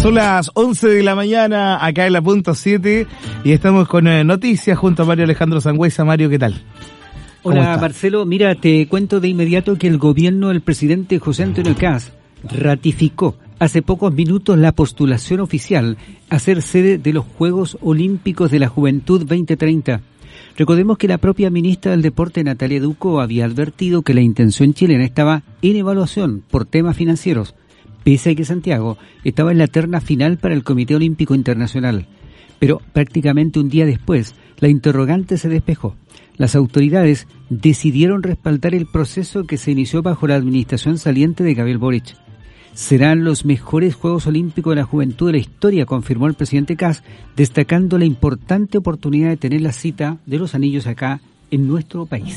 Son las 11 de la mañana acá en la punto 7 y estamos con noticias junto a Mario Alejandro Sangüesa. Mario, ¿qué tal? Hola Marcelo, mira, te cuento de inmediato que el gobierno del presidente José Antonio Kast ratificó hace pocos minutos la postulación oficial a ser sede de los Juegos Olímpicos de la Juventud 2030. Recordemos que la propia ministra del Deporte, Natalia Ducó, había advertido que la intención chilena estaba en evaluación por temas financieros, pese a que Santiago estaba en la terna final para el Comité Olímpico Internacional. Pero prácticamente un día después, la interrogante se despejó. Las autoridades decidieron respaldar el proceso que se inició bajo la administración saliente de Gabriel Boric. Serán los mejores Juegos Olímpicos de la Juventud de la historia, confirmó el presidente Kast, destacando la importante oportunidad de tener la cita de los anillos acá en nuestro país.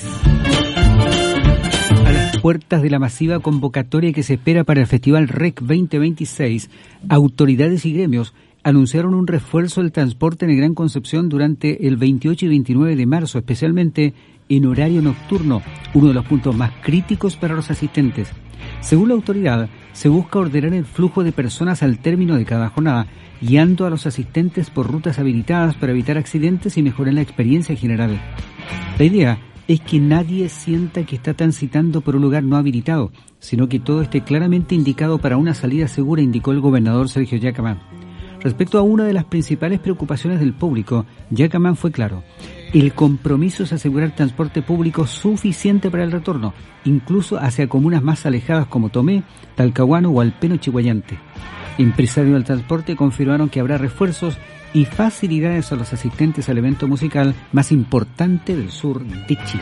A las puertas de la masiva convocatoria que se espera para el Festival REC 2026, autoridades y gremios anunciaron un refuerzo del transporte en el Gran Concepción durante el 28 y 29 de marzo, especialmente en horario nocturno, uno de los puntos más críticos para los asistentes. Según la autoridad, se busca ordenar el flujo de personas al término de cada jornada, guiando a los asistentes por rutas habilitadas para evitar accidentes y mejorar la experiencia general. La idea es que nadie sienta que está transitando por un lugar no habilitado, sino que todo esté claramente indicado para una salida segura, indicó el gobernador Sergio Yacamán. Respecto a una de las principales preocupaciones del público, Yacamán fue claro. El compromiso es asegurar transporte público suficiente para el retorno, incluso hacia comunas más alejadas como Tomé, Talcahuano o Alpeno Chiguayante. Empresarios del transporte confirmaron que habrá refuerzos y facilidades a los asistentes al evento musical más importante del sur de Chile.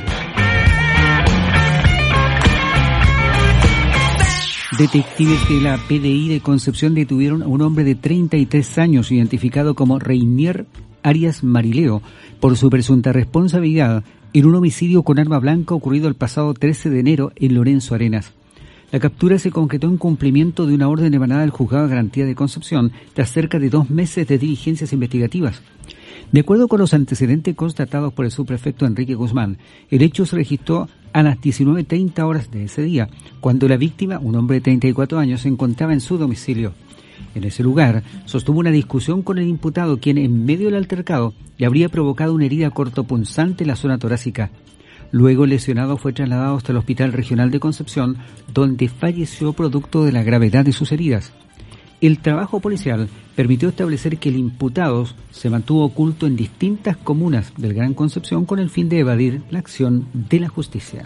Detectives de la PDI de Concepción detuvieron a un hombre de 33 años identificado como Reinier Arias Marileo por su presunta responsabilidad en un homicidio con arma blanca ocurrido el pasado 13 de enero en Lorenzo Arenas. La captura se concretó en cumplimiento de una orden emanada del Juzgado de Garantía de Concepción tras cerca de 2 meses de diligencias investigativas. De acuerdo con los antecedentes constatados por el subprefecto Enrique Guzmán, el hecho se registró a las 19:30 horas de ese día, cuando la víctima, un hombre de 34 años, se encontraba en su domicilio. En ese lugar, sostuvo una discusión con el imputado, quien en medio del altercado le habría provocado una herida cortopunzante en la zona torácica. Luego el lesionado fue trasladado hasta el Hospital Regional de Concepción, donde falleció producto de la gravedad de sus heridas. El trabajo policial permitió establecer que el imputado se mantuvo oculto en distintas comunas del Gran Concepción con el fin de evadir la acción de la justicia.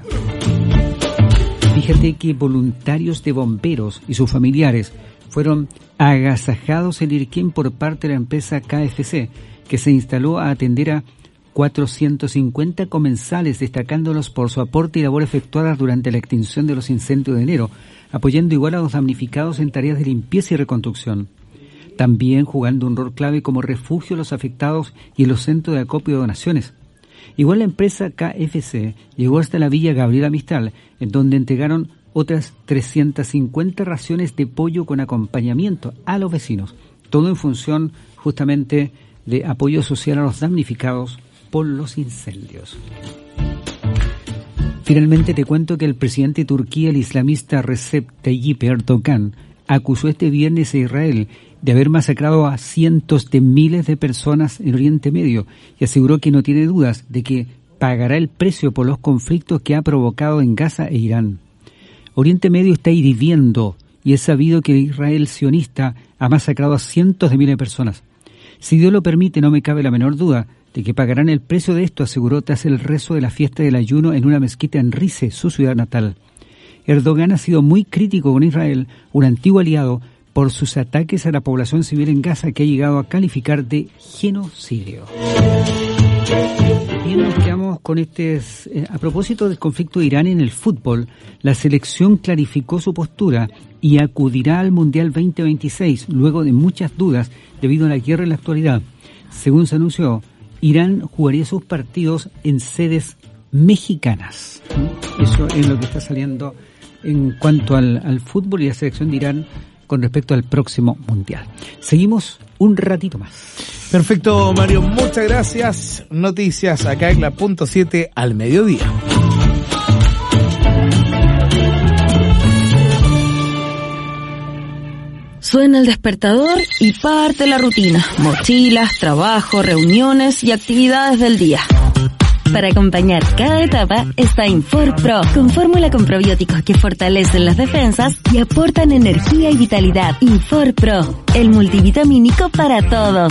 Fíjate que voluntarios de bomberos y sus familiares fueron agasajados en Irquén por parte de la empresa KFC, que se instaló a atender a 450 comensales, destacándolos por su aporte y labor efectuadas durante la extinción de los incendios de enero, apoyando igual a los damnificados en tareas de limpieza y reconstrucción. También jugando un rol clave como refugio a los afectados y en los centros de acopio de donaciones. Igual la empresa KFC llegó hasta la Villa Gabriela Mistral, en donde entregaron otras 350 raciones de pollo con acompañamiento a los vecinos, todo en función justamente de apoyo social a los damnificados por los incendios. Finalmente te cuento que el presidente de Turquía, el islamista Recep Tayyip Erdogan, acusó este viernes a Israel de haber masacrado a cientos de miles de personas en Oriente Medio y aseguró que no tiene dudas de que pagará el precio por los conflictos que ha provocado en Gaza e Irán. Oriente Medio está hirviendo y es sabido que Israel sionista ha masacrado a cientos de miles de personas. Si Dios lo permite, no me cabe la menor duda de que pagarán el precio de esto, aseguró tras el rezo de la fiesta del ayuno en una mezquita en Rize, su ciudad natal. Erdogan ha sido muy crítico con Israel, un antiguo aliado, por sus ataques a la población civil en Gaza, que ha llegado a calificar de genocidio. Bien, nos quedamos con a propósito del conflicto de Irán en el fútbol, la selección clarificó su postura y acudirá al Mundial 2026, luego de muchas dudas debido a la guerra en la actualidad. Según se anunció, Irán jugaría sus partidos en sedes mexicanas. Eso es lo que está saliendo en cuanto al fútbol y la selección de Irán con respecto al próximo Mundial. Seguimos un ratito más. Perfecto, Mario, muchas gracias. Noticias acá en la punto 7 al mediodía. Suena el despertador y parte la rutina. Mochilas, trabajo, reuniones y actividades del día. Para acompañar cada etapa está Infor Pro, con fórmula con probióticos que fortalecen las defensas y aportan energía y vitalidad. Infor Pro, el multivitamínico para todos.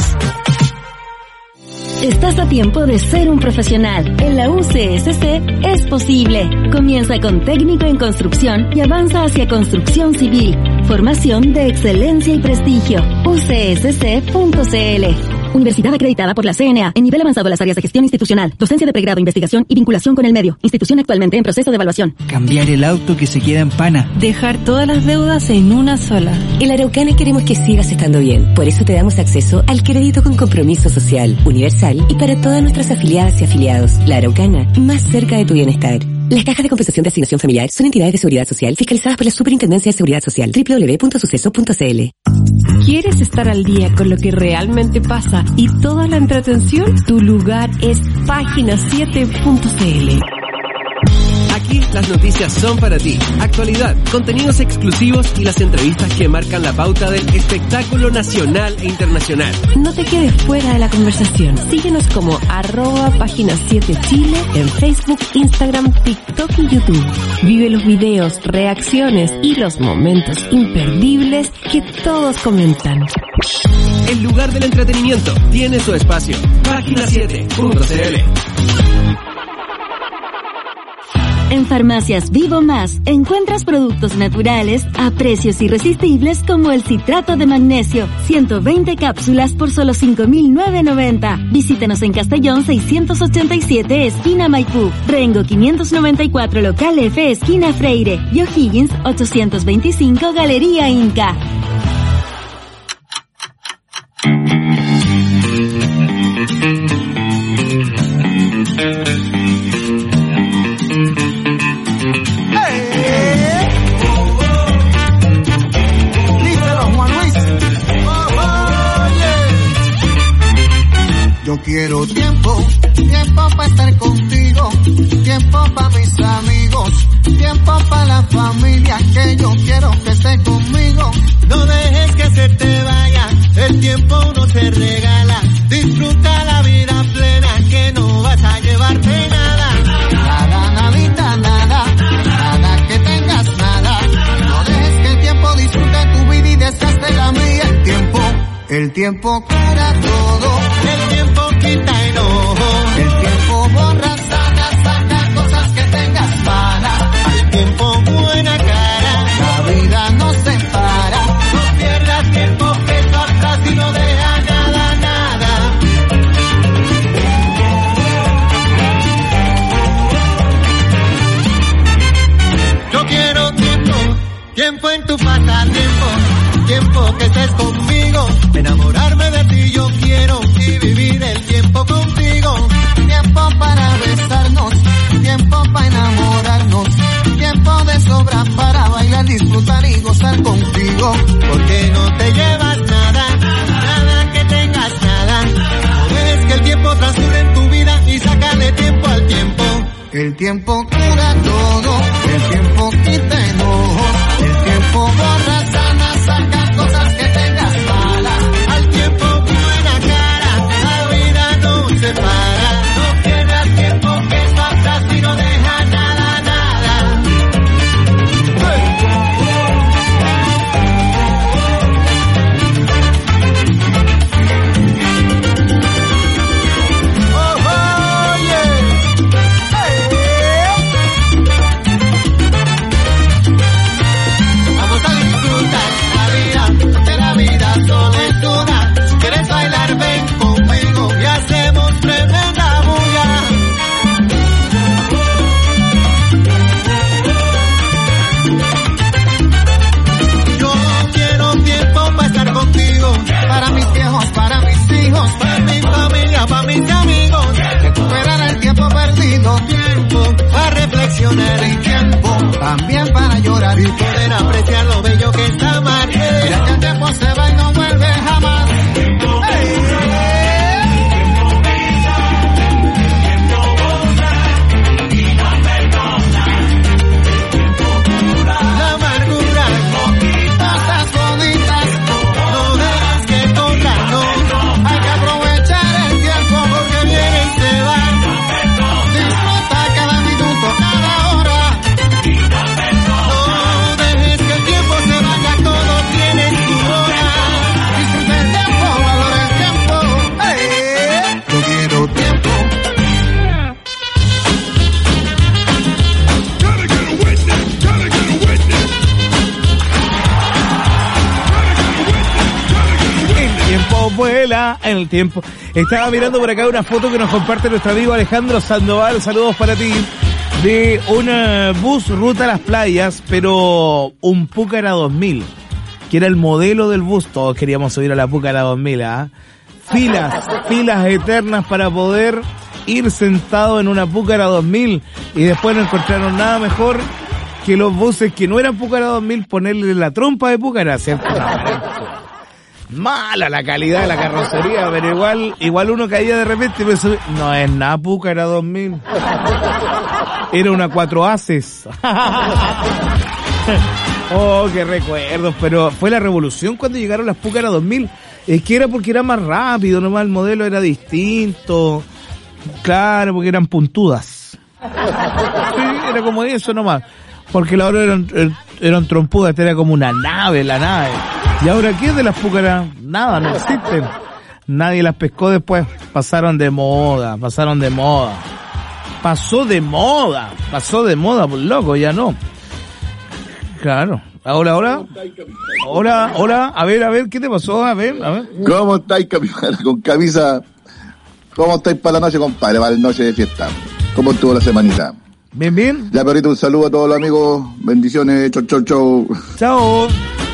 Estás a tiempo de ser un profesional. En la UCSC es posible. Comienza con técnico en construcción y avanza hacia construcción civil. Formación de excelencia y prestigio. ucsc.cl. Universidad acreditada por la CNA en nivel avanzado en las áreas de gestión institucional, docencia de pregrado, investigación y vinculación con el medio. Institución actualmente en proceso de evaluación. Cambiar el auto que se queda en pana. Dejar todas las deudas en una sola. En La Araucana queremos que sigas estando bien. Por eso te damos acceso al crédito con compromiso social, universal y para todas nuestras afiliadas y afiliados. La Araucana, más cerca de tu bienestar. Las cajas de compensación de asignación familiar son entidades de seguridad social fiscalizadas por la Superintendencia de Seguridad Social. www.suceso.cl. ¿Quieres estar al día con lo que realmente pasa y toda la entretención? Tu lugar es página7.cl. Aquí las noticias son para ti. Actualidad, contenidos exclusivos y las entrevistas que marcan la pauta del espectáculo nacional e internacional. No te quedes fuera de la conversación. Síguenos como @página7chile en Facebook, Instagram, TikTok y YouTube. Vive los videos, reacciones y los momentos imperdibles que todos comentan. El lugar del entretenimiento tiene su espacio. Página7.cl. En Farmacias Vivo Más encuentras productos naturales a precios irresistibles como el citrato de magnesio, 120 cápsulas por solo 5.990. Visítanos en Castellón 687, esquina Maipú, Rengo 594, local F, esquina Freire, y O'Higgins 825, Galería Inca. Yo quiero tiempo para estar contigo, tiempo para mis amigos, tiempo para la familia, que yo quiero que esté conmigo. No dejes que se te vaya, el tiempo no se regala, disfruta la vida plena, que no vas a llevarte nada. Nada, nadita, nada que tengas nada. No dejes que el tiempo disfrute tu vida y desgaste la mía. El tiempo cura todo, el tiempo quita enojo, el tiempo borra, saca cosas que tengas malas, al tiempo buena cara, la vida no se para, no pierdas tiempo que esto atrás y no deja nada. Yo quiero tiempo en tu pasatiempo, tiempo que estés conmigo, enamorarme de ti yo quiero y vivir el tiempo contigo. Tiempo para besarnos, tiempo para enamorarnos, tiempo de sobra para bailar, disfrutar y gozar contigo. Porque no te llevas nada que tengas nada. No ves que el tiempo transcurre en tu vida y sácale tiempo al tiempo. El tiempo cura todo, el tiempo quita enojo, el tiempo borra, saca cosas que tengas malas, al tiempo buena cara, la vida no se para, no pierdas tiempo que esto atrás y no deja nada. vuela en el tiempo. Estaba mirando por acá una foto que nos comparte nuestro amigo Alejandro Sandoval, saludos para ti, de un bus ruta a las playas, pero un Púcara 2000, que era el modelo del bus. Todos queríamos subir a la Púcara 2000, ¿ah? Filas eternas para poder ir sentado en una Púcara 2000, y después no encontraron nada mejor que los buses que no eran Púcara 2000 ponerle la trompa de Púcara, ¿cierto? Mala la calidad de la carrocería, pero igual uno caía de repente y pensó, no es nada Púcara 2000. Era una 4 haces. Oh, qué recuerdos, pero fue la revolución cuando llegaron las Púcara 2000. Es que era porque era más rápido, nomás el modelo era distinto. Claro, porque eran puntudas. Sí, era como eso nomás. Porque la hora eran trompudas, esta era como una nave, la nave. ¿Y ahora qué es de las Púcaras? Nada, no existen. Nadie las pescó después. Pasaron de moda. Pasó de moda, por loco, ya no. Claro. Hola. A ver, ¿qué te pasó? A ver. ¿Cómo estáis, capitán? Con camisa. ¿Cómo estáis para la noche, compadre? Para la noche de fiesta. ¿Cómo estuvo la semanita? Bien. Ya, perrito, un saludo a todos los amigos. Bendiciones. Chau. Chao.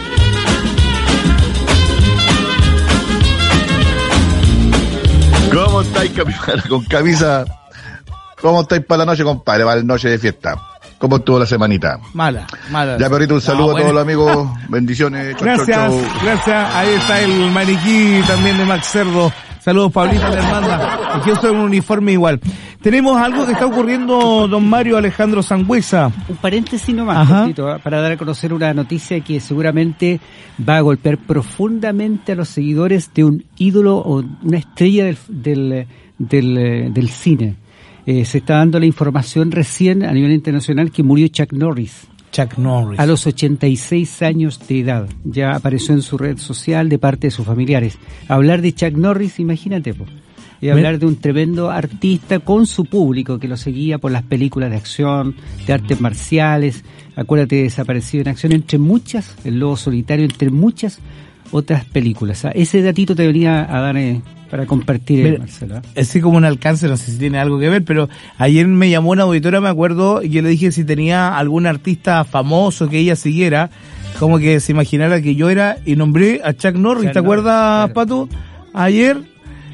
¿Cómo estáis, capitán? Con camisa. ¿Cómo estáis para la noche, compadre? Para la noche de fiesta. ¿Cómo estuvo la semanita? Mala. Ya, perrito, un saludo a todos los amigos. Bendiciones. Gracias. Ahí está el maniquí también de Max Cerdo. Saludos, Pablito, la hermana. Aquí estoy en un uniforme igual. Tenemos algo que está ocurriendo, don Mario Alejandro Sangüesa. Un paréntesis nomás, cortito, para dar a conocer una noticia que seguramente va a golpear profundamente a los seguidores de un ídolo o una estrella del cine. Se está dando la información recién a nivel internacional que murió Chuck Norris. A los 86 años de edad. Ya apareció en su red social de parte de sus familiares. Hablar de Chuck Norris, imagínate, y hablar de un tremendo artista con su público que lo seguía por las películas de acción, de artes marciales. Acuérdate de Desaparecido en Acción, entre muchas, El Lobo Solitario, entre muchas otras películas. Ese datito te venía a dar para compartir, Marcelo. Es como un alcance, no sé si tiene algo que ver, pero ayer me llamó una auditora, me acuerdo, y yo le dije si tenía algún artista famoso que ella siguiera, como que se imaginara que yo era, y nombré a Chuck Norris, ¿te acuerdas, claro. Pato? Ayer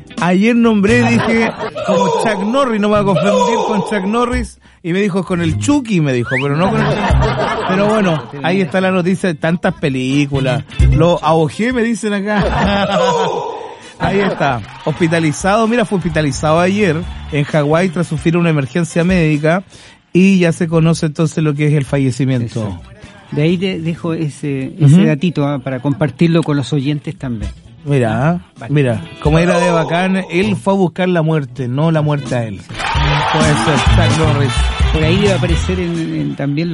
nombré, dije, como Chuck Norris, no me va a confundir con Chuck Norris, y me dijo con el Chucky, me dijo, pero no con el Pero bueno, ahí está la noticia de tantas películas. Lo AOG me dicen acá. Ahí está, hospitalizado, fue hospitalizado ayer en Hawái tras sufrir una emergencia médica y ya se conoce entonces lo que es el fallecimiento. Eso. De ahí te dejo ese datito para compartirlo con los oyentes también. Mira, como era de bacán, él fue a buscar la muerte, no la muerte a él. Puede ser, Chuck Norris. Por ahí debe aparecer también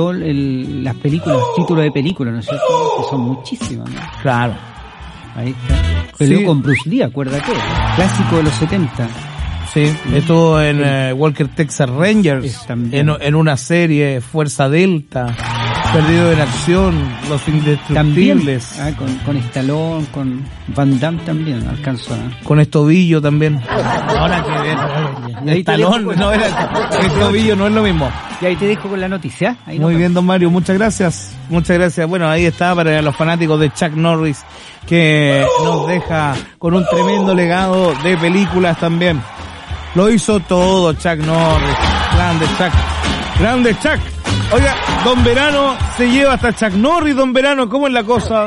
las películas, los títulos de películas, ¿no es cierto? Que son muchísimas, ¿no? Claro. Ahí está. Peleó con Bruce Lee, acuérdate. Clásico de los 70. Sí, estuvo en Walker Texas Rangers, en una serie, Fuerza Delta, Perdido en Acción, Los Indestructibles. También, con Stallone, con Van Damme también alcanzó. Con Estobillo también. Ahora que ver. Stallone, Estobillo no es lo mismo. Y ahí te dejo con la noticia. Muy bien, don Mario, muchas gracias. Bueno, ahí está para los fanáticos de Chuck Norris, que nos deja con un tremendo legado de películas también. Lo hizo todo Chuck Norris. Grande Chuck. Oiga, don Verano se lleva hasta Chuck Norris, don Verano, ¿cómo es la cosa?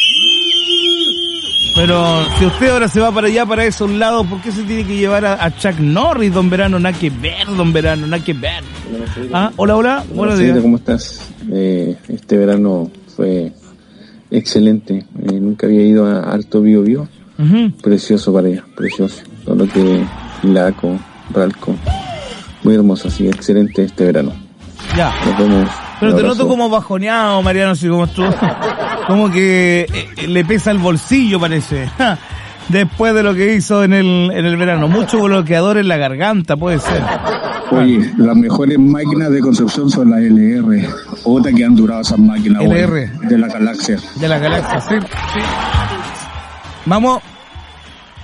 Pero si usted ahora se va para allá, para esos lados, ¿por qué se tiene que llevar a Chuck Norris, don Verano? Nada que ver, don Verano, nada que ver. Hola, buenos días. ¿Cómo estás? Este verano fue excelente. Nunca había ido a Alto Biobío. Precioso para allá, precioso. Todo lo que Laco, Ralco, muy hermoso, así excelente este verano. Ya. Nos vemos. Pero te noto como bajoneado, Mariano, así como tú. Como que le pesa el bolsillo, parece. Después de lo que hizo en el verano. Mucho bloqueador en la garganta, puede ser. Oye, las mejores máquinas de Concepción son las LR. Otra que han durado esas máquinas. LR. De la galaxia. De la galaxia, sí. Vamos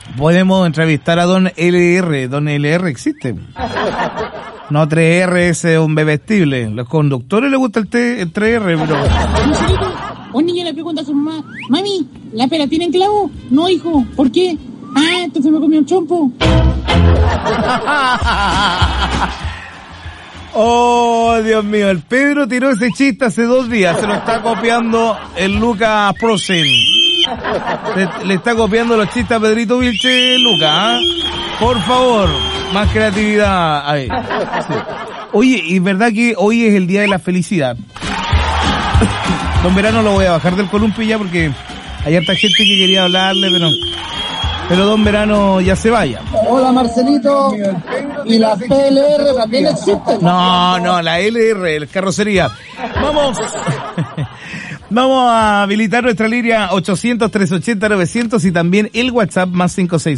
podemos entrevistar a Don LR. Don LR existe. No, 3R es un bebestible. Los conductores les gusta el 3R, pero... Un niño le pregunta a su mamá, mami, ¿la pera tiene clavo? No, hijo, ¿por qué? Ah, entonces me comió un chompo. Oh, Dios mío, el Pedro tiró ese chiste hace 2 días, se lo está copiando el Luca Prosen. Le está copiando los chistes a Pedrito Vilche, Luca, ¿eh? Por favor, más creatividad. Ahí. Sí. Oye, y verdad que hoy es el día de la felicidad. Don Verano lo voy a bajar del columpio ya porque hay harta gente que quería hablarle, pero Don Verano ya se vaya. Hola Marcelito, y las PLR también existen. No, la LR, el carrocería. Vamos a habilitar nuestra línea 800-380-900 y también el WhatsApp más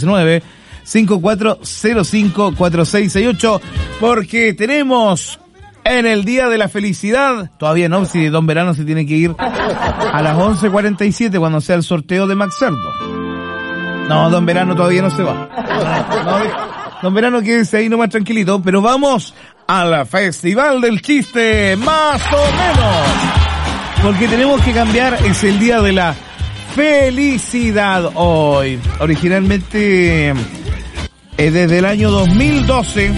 569-5405-4668 porque tenemos en el Día de la Felicidad, todavía no, si Don Verano se tiene que ir a las 11:47 cuando sea el sorteo de Max Cerdo. No, Don Verano todavía no se va. No, Don Verano quédese ahí nomás tranquilito, pero vamos al Festival del Chiste, más o menos. Porque tenemos que cambiar, es el Día de la Felicidad hoy. Originalmente, desde el año 2012,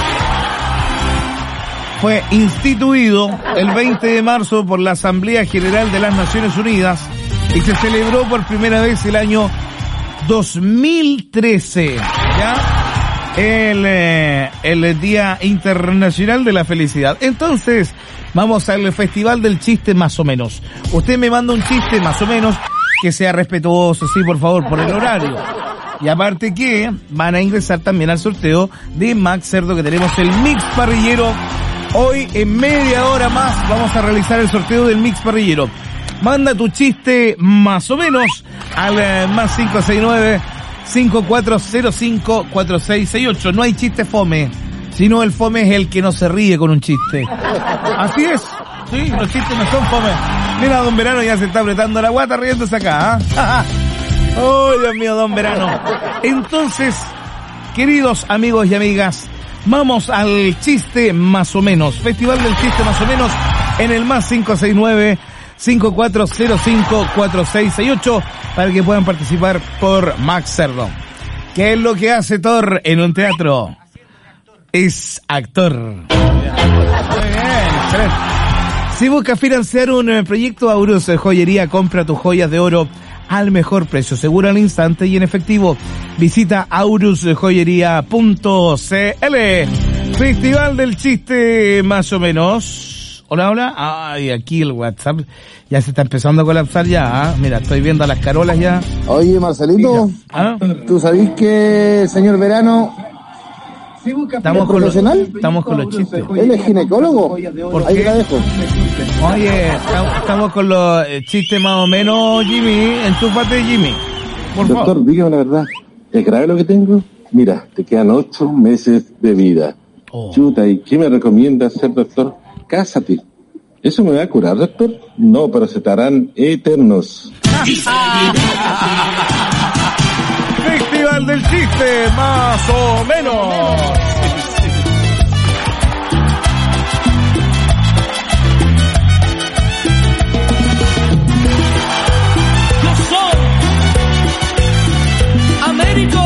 fue instituido el 20 de marzo por la Asamblea General de las Naciones Unidas y se celebró por primera vez el año 2013, ¿ya? El Día Internacional de la Felicidad. Entonces, vamos al Festival del Chiste más o menos. Usted me manda un chiste más o menos que sea respetuoso, sí, por favor, por el horario. Y aparte que van a ingresar también al sorteo de Max Cerdo, que tenemos el mix parrillero. Hoy en media hora más vamos a realizar el sorteo del mix parrillero. Manda tu chiste más o menos al más 569-5405-4668. No hay chiste fome, sino el fome es el que no se ríe con un chiste. Así es, sí, los chistes no son fome. Mira, Don Verano ya se está apretando la guata riéndose acá, ¿ah? Oh, Dios mío, Don Verano. Entonces, queridos amigos y amigas, vamos al chiste más o menos. Festival del Chiste más o menos en el más 569-5405-4668 para que puedan participar por Max Cerdo. ¿Qué es lo que hace Thor en un teatro? Es actor. Muy bien, excelente. Si buscas financiar un proyecto, Aurus Joyería, compra tus joyas de oro al mejor precio, seguro al instante y en efectivo. Visita aurusjoyería.cl. Festival del Chiste más o menos. Hola. Ay, aquí el WhatsApp ya se está empezando a colapsar ya. Mira, estoy viendo a las carolas ya. Oye, Marcelito, ¿tú sabés que el señor Verano estamos con los chistes? Él es ginecólogo. ¿Por Ahí qué? la dejo. Oye, estamos con los chistes más o menos, Jimmy. Entúfate, Jimmy. Por favor. Doctor, dígame la verdad. ¿Es grave lo que tengo? Mira, te quedan 8 meses de vida. Chuta, ¿y qué me recomienda hacer, doctor? Cásate. ¿Eso me va a curar, doctor? No, pero se te harán eternos. Festival del Chiste, más o menos. Yo soy Américo.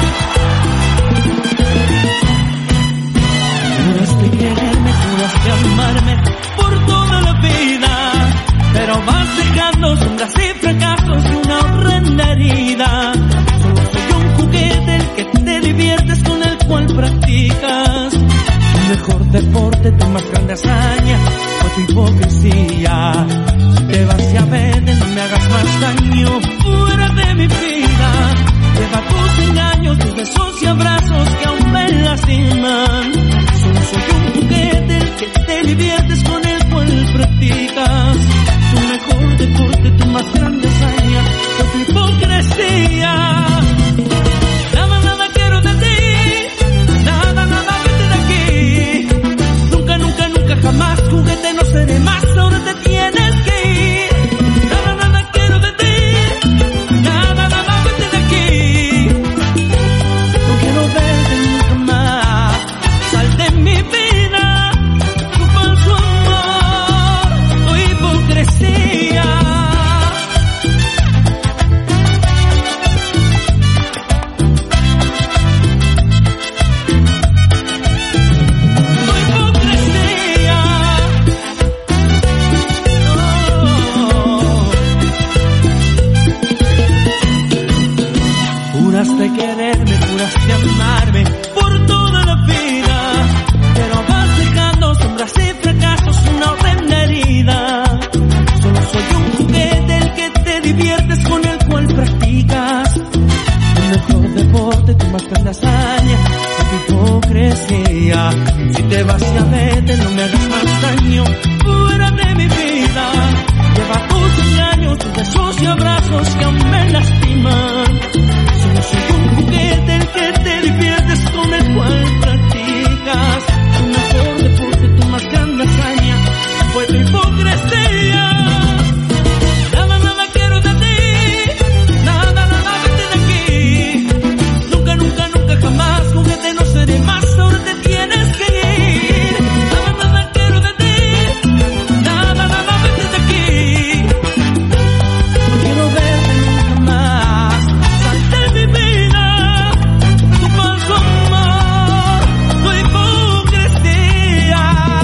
Juraste quererme, juraste amarme por toda la vida, pero vas dejando sombras y fracasos y una horrenda herida. Solo soy un juguete el que te diviertes, con el cual practicas tu mejor deporte, tu más grande hazaña fue tu hipocresía. Si te vas, ya vete, no me hagas más daño, fuera de mi vida. Lleva tus engaños, tus besos y abrazos que aún me lastiman. Solo soy un juguete el que te diviertes, con el cual practicas tu mejor deporte, tu más grande hazaña fue tu hipocresía. Nada quiero de ti, nada, vete de aquí. Nunca, jamás, juguete no seré más, ahora te tienes que ir. Nada quiero de ti, nada, vete de aquí. practicas. Tu mejor deporte, tu más grande hazaña, tu hipocresía. Si te vas y vete, no me hagas más daño, fuera de mi vida. Lleva tus engaños, tus besos y abrazos que aún me lastiman. Solo soy un juguete el que te diviertes, con el cual practicas. Tu mejor deporte, tu más grande hazaña, fue tu hipocresía. Nada quiero de ti, nada, vete de aquí. Nunca, jamás, juguete no seré más, ahora te tienes que ir. Nada quiero de ti, nada, vete de aquí. No quiero verte nunca más, sal de mi vida. Tu falso amor, tu hipocresía.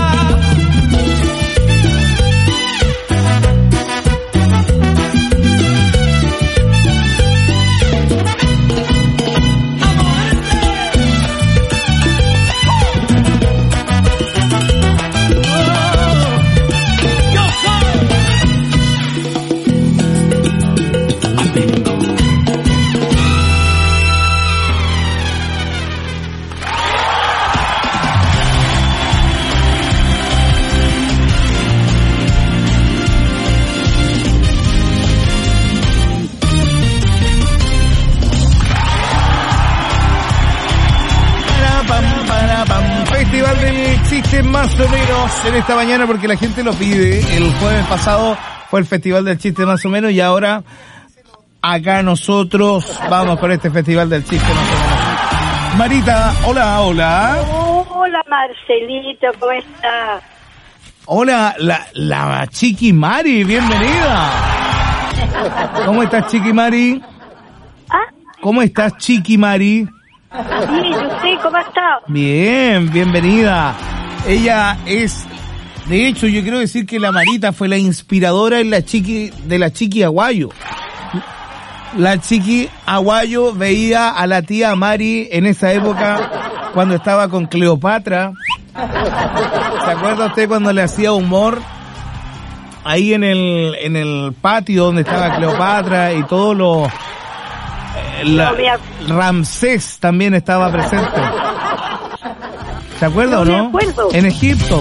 Festival del Chiste más o menos en esta mañana porque la gente lo pide. El jueves pasado fue el Festival del Chiste más o menos y ahora acá nosotros vamos con este Festival del Chiste más o menos. Marita, hola. Hola Marcelito, ¿cómo estás? Hola, la Chiqui Mari, bienvenida. ¿Cómo estás, Chiqui Mari? ¿Cómo estás, Chiqui Mari? Bien, ¿y usted cómo está? Bien, bienvenida. Ella es, de hecho, yo quiero decir que la Marita fue la inspiradora de la Chiqui Aguayo. La Chiqui Aguayo veía a la tía Mari en esa época cuando estaba con Cleopatra. ¿Se acuerda usted cuando le hacía humor ahí en el patio donde estaba Cleopatra y todos los... Ramsés también estaba presente. ¿Se acuerda o no? En Egipto.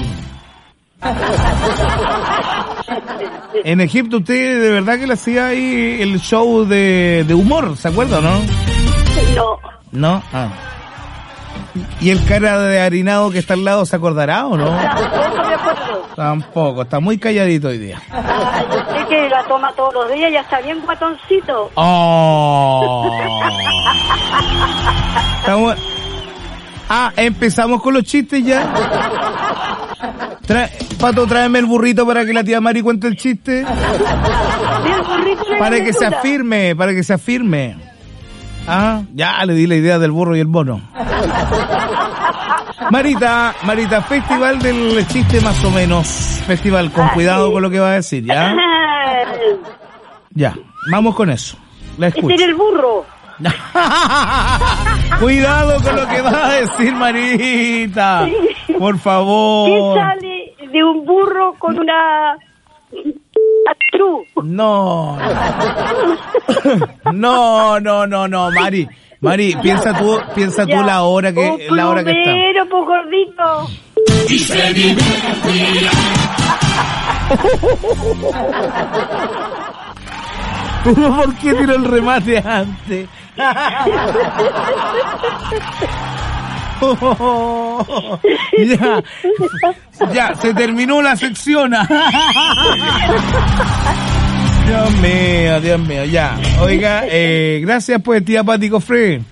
En Egipto usted de verdad que le hacía ahí el show de humor, ¿se acuerda o no? No. ¿No? Ah. ¿Y el cara de harinado que está al lado se acordará o no? Tampoco me acuerdo. Tampoco, está muy calladito hoy día. Yo sé que la toma todos los días, ya está bien guatoncito. Empezamos con los chistes ya. Pato, tráeme el burrito para que la tía Mari cuente el chiste. Para que se afirme. Ya le di la idea del burro y el mono. Marita, Festival del Chiste más o menos. Festival, con cuidado con lo que va a decir, ¿ya? Ya, vamos con eso. La escucho. Este era el burro. Cuidado con lo que va a decir, Marita. Por favor. ¿Qué sale de un burro con una... No, Mari, piensa tú la hora que está. Pero pues gordito. Y se divertía. Pero ¿por qué tiró el remate antes? Ya, se terminó la sección. Dios mío, ya. Oiga, gracias pues, tía Pati Cofré.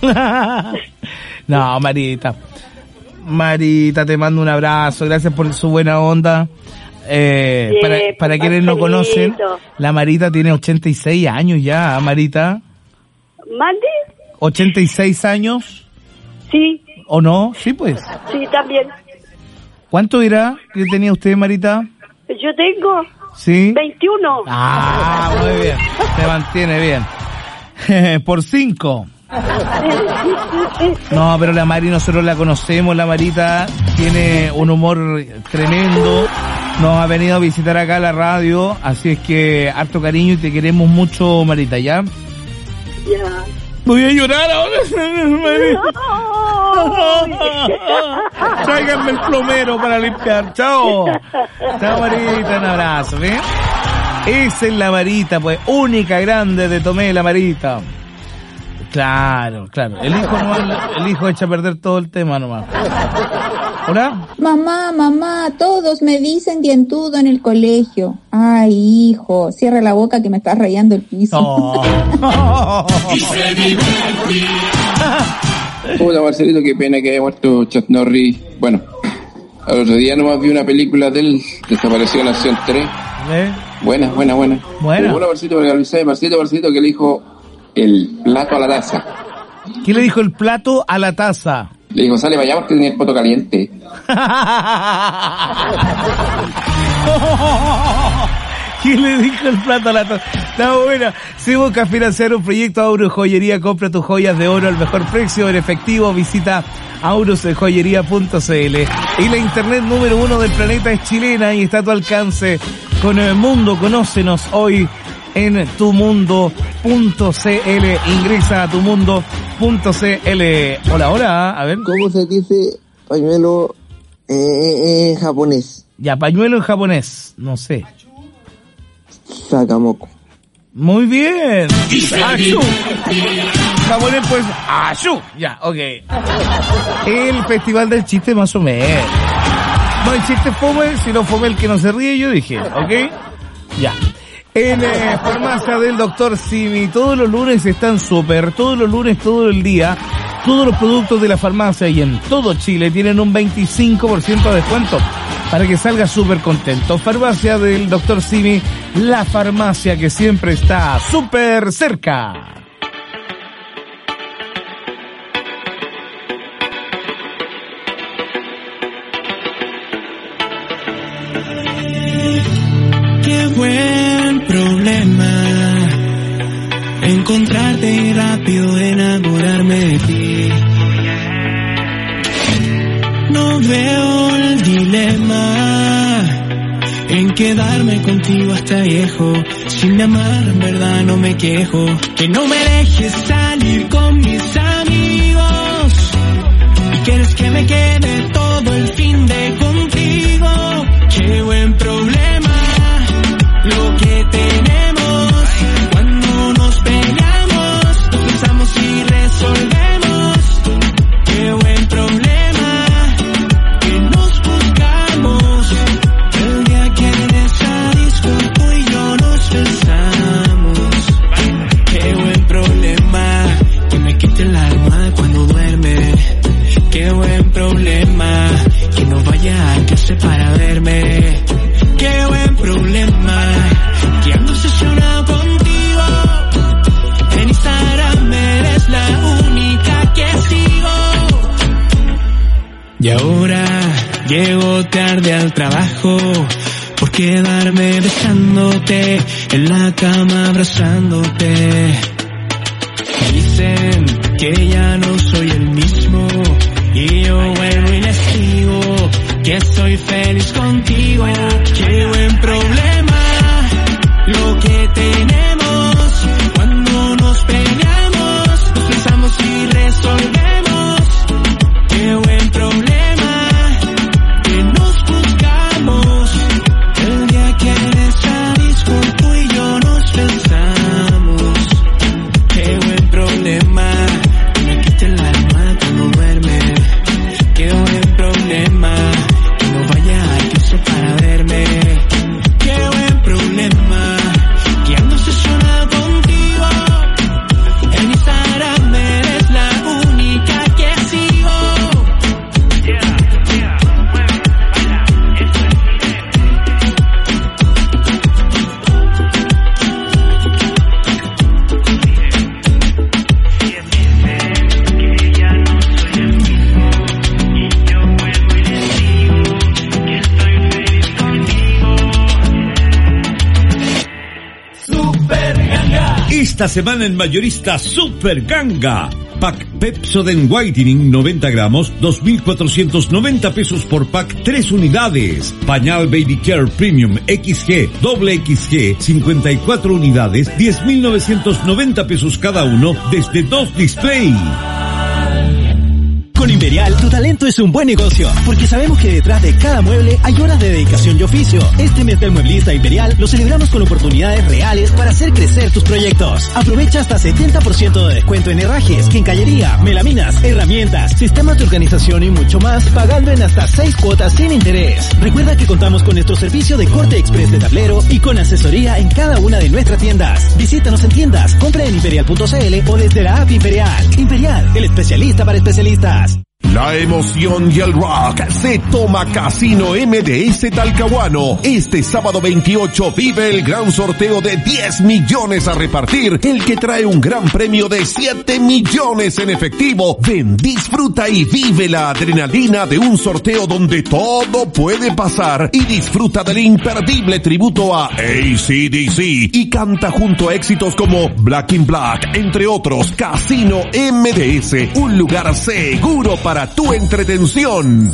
No, Marita, te mando un abrazo, gracias por su buena onda. Para quienes no conocen, la Marita tiene 86 años ya, Marita. ¿Mande? 86 años. Sí. ¿O no? Sí, pues. Sí, también. ¿Cuánto era que tenía usted, Marita? Yo tengo... ¿Sí? 21. Muy bien. Se mantiene bien. Por 5. No, pero la Mari nosotros la conocemos, la Marita tiene un humor tremendo. Nos ha venido a visitar acá a la radio, así es que harto cariño y te queremos mucho, Marita, ¿ya? Ya. Voy a llorar ahora. Tráiganme el plomero para limpiar. Chao. Chao, Marita, un abrazo, ¿eh? Esa es la Marita, pues, única, grande de Tomé, la Marita. Claro. El hijo echa a perder todo el tema nomás. ¿Hola? Mamá, todos me dicen dientudo en el colegio. Ay, hijo, cierra la boca que me estás rayando el piso. Hola, Marcelito, qué pena que haya muerto Chuck Norris. Bueno, el otro día nomás vi una película de él, desapareció en Acción 3. Buena. Hola, Marcelito, porque avisé, Marcelito, que le dijo el plato a la taza. ¿Qué le dijo el plato a la taza? Le dijo, sale para allá porque tenía el poto caliente. ¿Quién le dijo el plato a la taza? Está buena. Si buscas financiar un proyecto, Aurus Joyería, compra tus joyas de oro al mejor precio en efectivo. Visita aurusjoyería.cl. Y la internet número 1 del planeta es chilena y está a tu alcance. Con el mundo, conócenos hoy en tumundo.cl. Ingresa a tumundo.cl. Hola, a ver. ¿Cómo se dice pañuelo en japonés? Ya, pañuelo en japonés, no sé. Sakamoko. Muy bien. Ashu. Japonés, pues, ashu. Ya, ok. El festival del chiste más o menos. No, el chiste fome, si no fome el que no se ríe, yo dije, ok. Ya. En farmacia del Dr. Simi, todos los lunes están súper, todos los lunes, todo el día, todos los productos de la farmacia y en todo Chile tienen un 25% de descuento para que salga súper contento. Farmacia del Dr. Simi, la farmacia que siempre está súper cerca. Qué buen problema encontrarte y rápido enamorarme de ti. No veo el dilema en quedarme contigo hasta viejo. Sin amar, en verdad no me quejo. Que no me dejes salir con mis amigos y quieres que me quede todo el fin de contigo. Qué buen problema lo que tenemos. Cuando nos peleamos, nos pensamos y resolvemos. Qué buen problema que nos buscamos. El día que en esa disco tú y yo nos besamos. Qué buen problema que me quite el alma cuando duerme. Qué buen problema que no vaya a clase para verme. Qué buen problema que ando obsesionado contigo. En Instagram eres la única que sigo. Y ahora llego tarde al trabajo por quedarme besándote en la cama abrazándote. Dicen que ya no soy el mismo y yo vuelvo y les digo que soy feliz contigo. Qué buen problema lo que tenemos. Cuando nos peleamos, nos pensamos y resolvemos. Qué buen problema que nos buscamos. El día que en esa disco tú y yo nos besamos. Qué buen problema que me quite el alma cuando duerme. Qué buen problema que no vaya a clase para verme. Qué buen problema que ando obsesionado contigo. En Instagram eres la única que sigo. Esta semana en Mayorista Super Ganga. Pack Pepsodent Whitening 90 gramos, 2.490 pesos por pack, 3 unidades. Pañal Baby Care Premium XG, doble XG, 54 unidades, 10.990 pesos cada uno, desde 2 Display. Con Imperial, tu talento es un buen negocio, porque sabemos que detrás de cada mueble hay horas de dedicación y oficio. Este mes del mueblista Imperial lo celebramos con oportunidades reales para hacer crecer tus proyectos. Aprovecha hasta 70% de descuento en herrajes, quincallería, melaminas, herramientas, sistemas de organización y mucho más, pagando en hasta 6 cuotas sin interés. Recuerda que contamos con nuestro servicio de corte express de tablero y con asesoría en cada una de nuestras tiendas. Visítanos en tiendas, compra en imperial.cl o desde la app Imperial. Imperial, el especialista para especialistas. La emoción y el rock se toma Casino MDS Talcahuano. Este sábado 28 vive el gran sorteo de 10 millones a repartir, el que trae un gran premio de 7 millones en efectivo. Ven, disfruta y vive la adrenalina de un sorteo donde todo puede pasar y disfruta del imperdible tributo a AC/DC y canta junto a éxitos como Black in Black, entre otros. Casino MDS, un lugar seguro para tu entretención.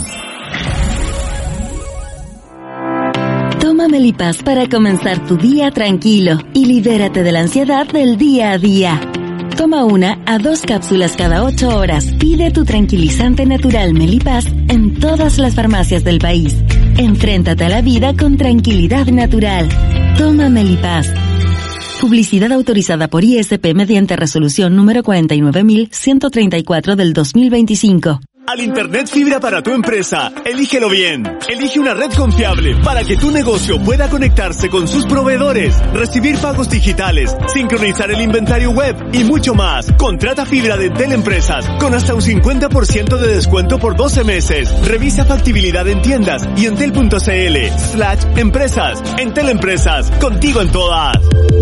Toma Melipaz para comenzar tu día tranquilo y libérate de la ansiedad del día a día. Toma 1 a 2 cápsulas cada 8 horas. Pide tu tranquilizante natural Melipaz en todas las farmacias del país. Enfréntate a la vida con tranquilidad natural. Toma Melipaz. Publicidad autorizada por ISP mediante resolución número 49134 del 2025. Al Internet fibra para tu empresa, elígelo bien. Elige una red confiable para que tu negocio pueda conectarse con sus proveedores, recibir pagos digitales, sincronizar el inventario web y mucho más. Contrata fibra de Entel Empresas con hasta un 50% de descuento por 12 meses. Revisa factibilidad en tiendas y entel.cl/empresas. Entel Empresas, contigo en todas.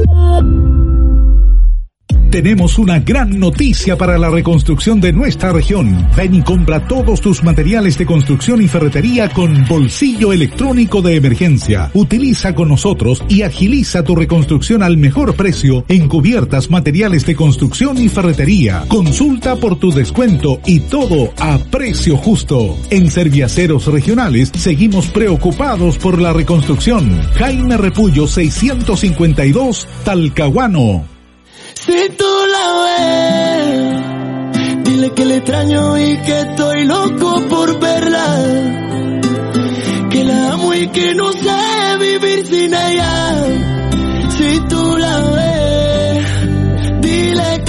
Tenemos una gran noticia para la reconstrucción de nuestra región. Ven y compra todos tus materiales de construcción y ferretería con bolsillo electrónico de emergencia. Utiliza con nosotros y agiliza tu reconstrucción al mejor precio en cubiertas, materiales de construcción y ferretería. Consulta por tu descuento y todo a precio justo. En Serviaceros Regionales seguimos preocupados por la reconstrucción. Jaime Repullo 652, Talcahuano. Si tú la ves, dile que le extraño y que estoy loco por verla, que la amo y que no sé vivir sin ella. Si tú la ves, dile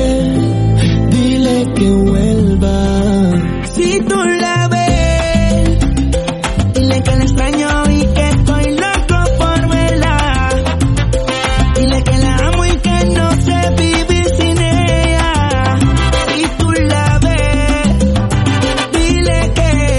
que vuelva. Si tú la ves, dile que le extraño y que estoy loco por verla, dile que la amo y que no sé vivir sin ella. Si tú la ves, dile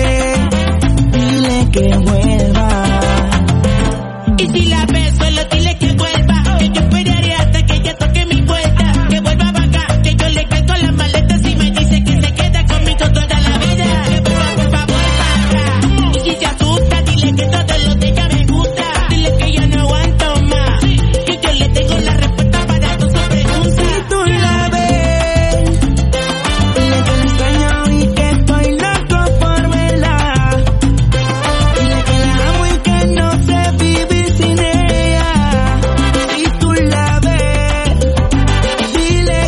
que vuelva. Y si la ves, solo dile que vuelva, que yo esperaré hasta que ella toque mi puerta, que vuelva para acá, que yo le caigo las maletas y me dice que se queda conmigo toda la vida. Que vuelva por favor para acá. Y si se asusta, dile que todo lo de ella me gusta, dile que ya no aguanto más, que yo le tengo la respuesta para todas sus preguntas. Si tú la ves, dile que la extraño y que estoy loco por verla, dile que la amo y que no sé vivir sin ella. Si tú la ves, dile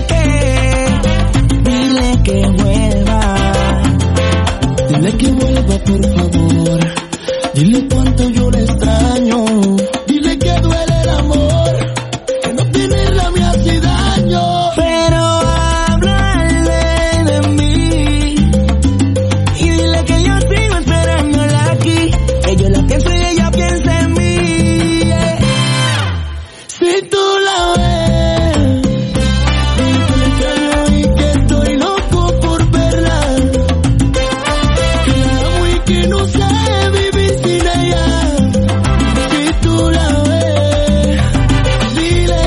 que vuelva. Dile que vuelva por favor, dile cuánto yo le extraño, dile que duele el amor, que no tenerla me hace daño. Pero háblale de mí y dile que yo sigo esperándola aquí, que yo la pienso y ella piensa en mí. Si tú la ves, dile que le extraño y que estoy loco por verla, que la amo y que no sé vivir sin ella. Si tú la ves, dile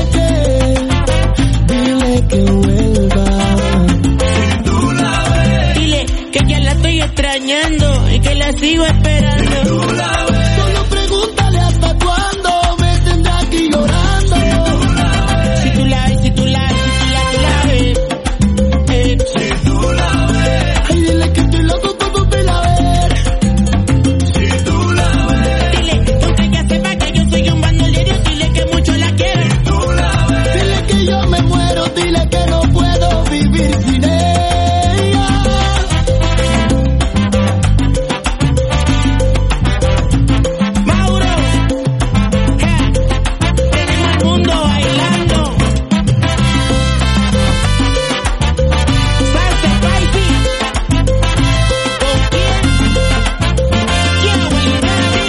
que vuelva. Si tú la ves, dile que ya la estoy extrañando y que la sigo esperando. Si tú la ves, solo pregúntale hasta cuándo me tendrá aquí llorando. Si tú la ves, si tú la ves, si tú la ves. Si que no puedo vivir sin ella. Mauro, tenemos el mundo bailando. Salsa, baby. ¿Con quién? ¿Quién lo baila?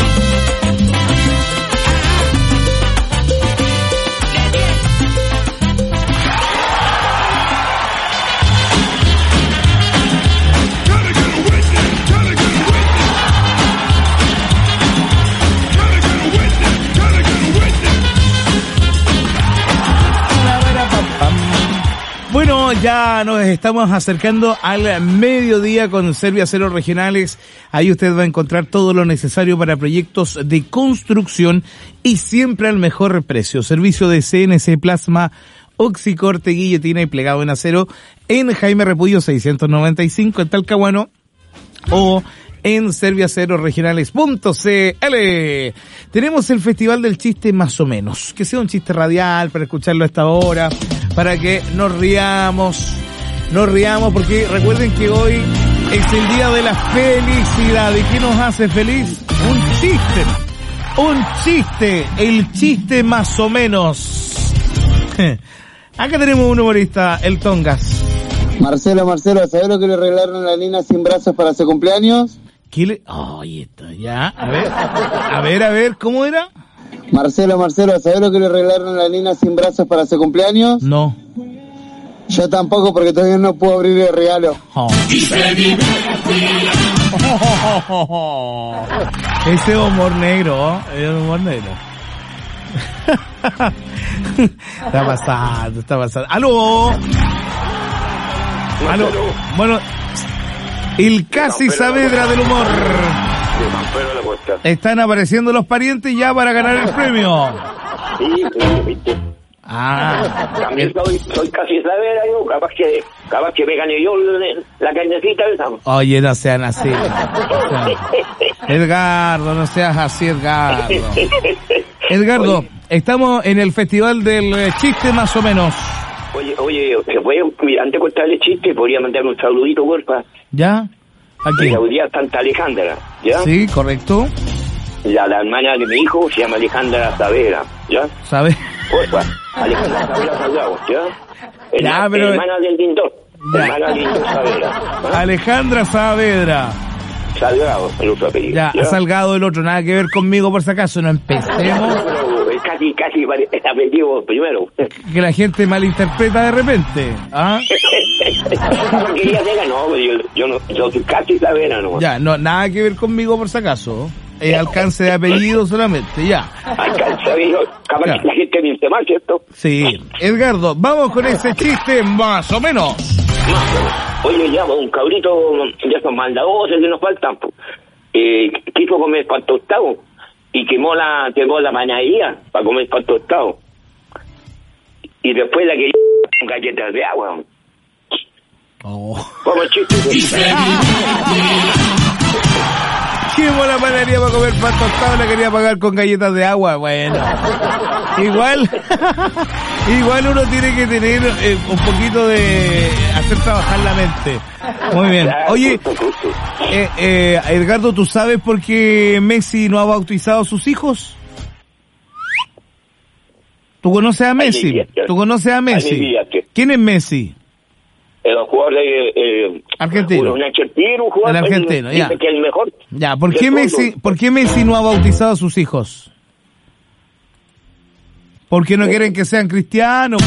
Bueno, ya nos estamos acercando al mediodía con Servio Acero Regionales. Ahí usted va a encontrar todo lo necesario para proyectos de construcción y siempre al mejor precio. Servicio de CNC Plasma, oxicorte, guillotina y plegado en acero en Jaime Repullo 695 en Talcahuano o en serviaceroregionales.cl. Tenemos el Festival del Chiste más o menos, que sea un chiste radial para escucharlo a esta hora, para que nos riamos, porque recuerden que hoy es el día de la felicidad. ¿Y qué nos hace feliz? Un chiste, el chiste más o menos. Acá tenemos un humorista, el Tongas. Marcelo, ¿sabes lo que le regalaron a la nena sin brazos para su cumpleaños? ¿Qué le...? Ay, esto ya. A ver, ¿cómo era? Marcelo, ¿sabes lo que le regalaron a la nena sin brazos para su cumpleaños? No. Yo tampoco, porque todavía no puedo abrir el regalo. Oh. Ese humor negro, Está pasando. ¡Aló! Bueno, el casi Saavedra del humor. Están apareciendo los parientes ya para ganar el premio. Sí, viste. También soy casi Saavedra, yo, capaz que me gane yo la carnecita esa. Oye, no sean así. Edgardo, no seas así, Edgardo. Edgardo, estamos en el Festival del Chiste más o menos. Oye, ¿se puede, antes de contarle el chiste, podría mandarme un saludito, porfa? ¿Ya? Aquí. La audiencia Santa Alejandra, ¿ya? Sí, correcto. La hermana de mi hijo se llama Alejandra Saavedra, ¿ya? ¿Sabe? Porfa, Alejandra Saavedra Salgado, ¿ya? Pero... Hermana del Lindor. Hermana del Lindor Saavedra. ¿Ah? Alejandra Saavedra. Salgado, el otro apellido. Ya, Salgado el otro, nada que ver conmigo por si acaso, no empecemos. Casi apellido primero. Que la gente malinterpreta de repente, ¿ah? Yo soy casi Saavedra, ¿no? Ya, no, nada que ver conmigo por si acaso. Alcance de apellido solamente, ya. Alcance de apellido, capaz que la gente miente mal, ¿cierto? Sí. Edgardo, vamos con ese chiste más o menos. Oye, ya, un cabrito, ya son maldadosos que nos faltan. Quiso comer pan tostado y quemó la panadería para comer pan tostado. Y después la quería con galletas de agua. Vamos, chiste. Quemó la panadería para comer pan tostado, la quería pagar con galletas de agua. Bueno, igual uno tiene que tener un poquito de hacer trabajar la mente. Muy bien. Oye, Edgardo, ¿tú sabes por qué Messi no ha bautizado a sus hijos? ¿Tú conoces a Messi? ¿Quién es Messi? El jugador de argentino. Un jugador argentino, ya. Que es el mejor. Ya, ¿por qué Messi no ha bautizado a sus hijos? ¿Por qué no quieren que sean cristianos?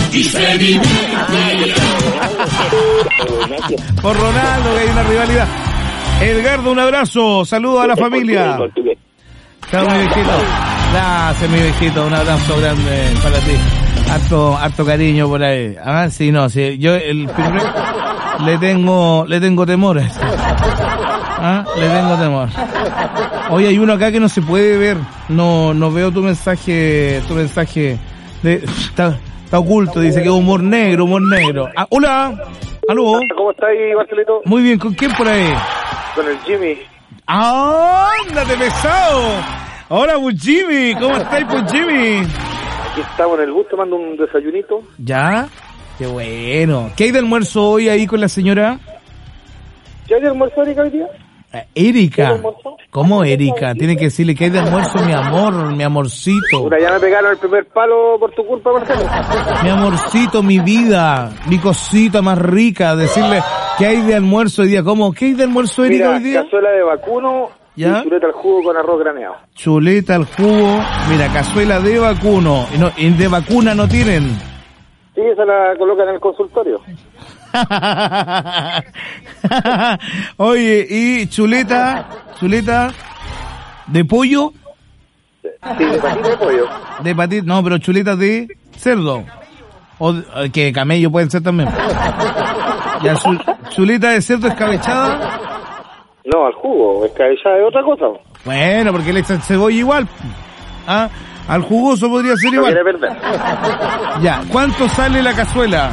Por Ronaldo, que hay una rivalidad. Edgardo, un abrazo, saludos a la familia. Está muy viejito. Gracias, mi viejito, un abrazo grande para ti. Harto cariño por ahí. Ah, sí, no, sí. Yo el primero le tengo temor a eso. Ah, le tengo temor. Hoy hay uno acá que no se puede ver. No veo tu mensaje. Está oculto, dice que es humor negro. Ah, hola. ¿Aló? ¿Cómo estás ahí, Marcelito? Muy bien, ¿con quién por ahí? Con el Jimmy. ¡Ándate, pesado! Hola, pues Jimmy, ¿cómo estáis, pues Jimmy? Aquí estamos en el bus tomando un desayunito. ¿Ya? Qué bueno. ¿Qué hay de almuerzo hoy ahí con la señora? ¿Qué hay de almuerzo, Erika, hoy día? Erika. ¿Cómo Erika? Tiene que decirle que hay de almuerzo, mi amor, mi amorcito. Puta, ya me pegaron el primer palo por tu culpa, Marcelo. Mi amorcito, mi vida, mi cosita más rica. Decirle que hay de almuerzo hoy día. ¿Cómo? ¿Qué hay de almuerzo, Erika, hoy día? Cazuela de vacuno. ¿Ya? Y chuleta al jugo con arroz graneado. Chuleta al jugo. Mira, cazuela de vacuno. Y de vacuna no tienen. Sí, esa la colocan en el consultorio. Oye, ¿y chuleta de pollo? Sí, de patita de pollo. De patita, no, pero chuleta de cerdo. O que camello pueden ser también. Ya, chuleta de cerdo escabechada. No, al jugo, escabechada es otra cosa. Bueno, porque le echan cebolla igual. ¿Ah? Al jugoso podría ser igual. No quiere perder. Ya, ¿cuánto sale la cazuela?